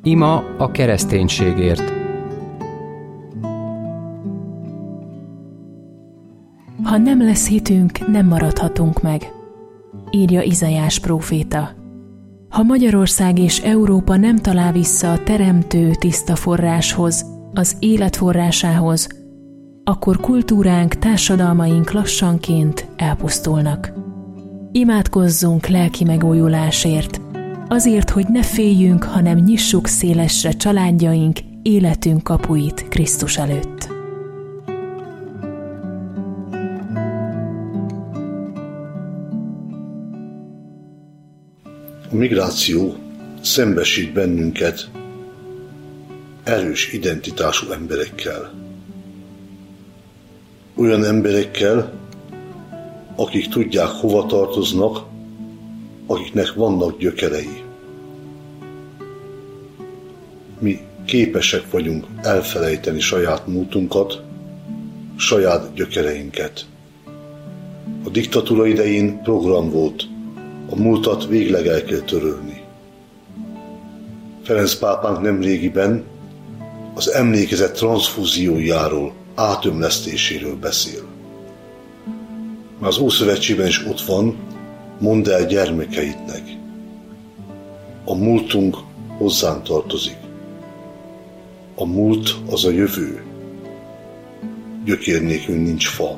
Ima a kereszténységért. Ha nem lesz hitünk, nem maradhatunk meg, írja Izaiás próféta. Ha Magyarország és Európa nem talál vissza a teremtő tiszta forráshoz, az élet forrásához, akkor kultúránk, társadalmaink lassanként elpusztulnak. Imádkozzunk lelki megújulásért, azért, hogy ne féljünk, hanem nyissuk szélesre családjaink, életünk kapuit Krisztus előtt. A migráció szembesít bennünket erős identitású emberekkel. Olyan emberekkel, akik tudják, hova tartoznak, akiknek vannak gyökerei. Mi képesek vagyunk elfelejteni saját múltunkat, saját gyökereinket. A diktatúra idején program volt, a múltat végleg el kell törölni. Ferenc pápánk nemrégiben az emlékezet transzfúziójáról, átömlesztéséről beszél. Már az Ószövetségben is ott van, mondd el gyermekeidnek. A múltunk hozzánk tartozik. A múlt az a jövő. Gyökér nélkül nincs fa.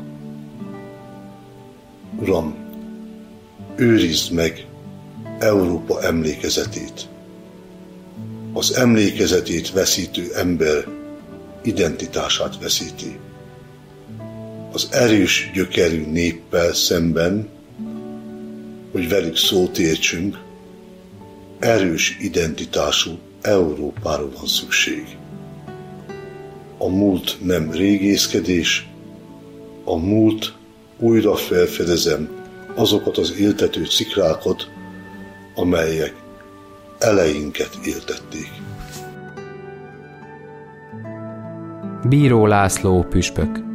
Uram, őrizd meg Európa emlékezetét. Az emlékezetét veszítő ember identitását veszíti. Az erős gyökerű néppel szemben, hogy velük szót értsünk, erős identitású Európára van szükség. A múlt nem régészkedés, a múlt újra felfedezem azokat az éltető szikrákat, amelyek elejénket éltették. Bíró László püspök.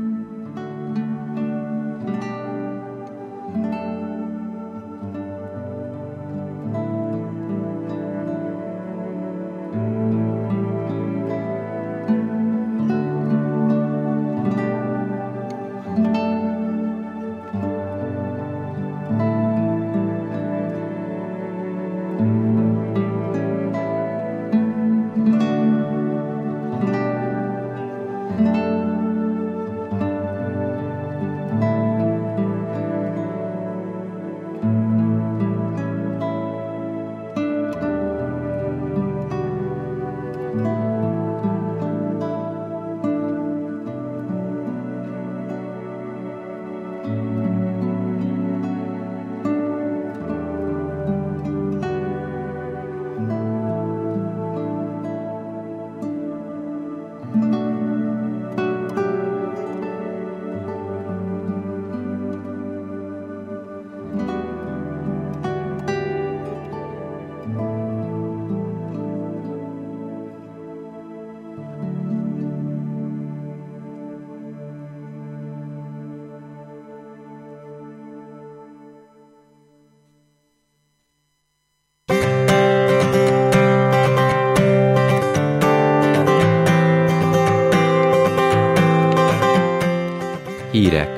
Hírek.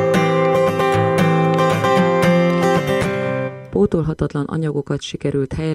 Pótolhatatlan anyagokat sikerült helyre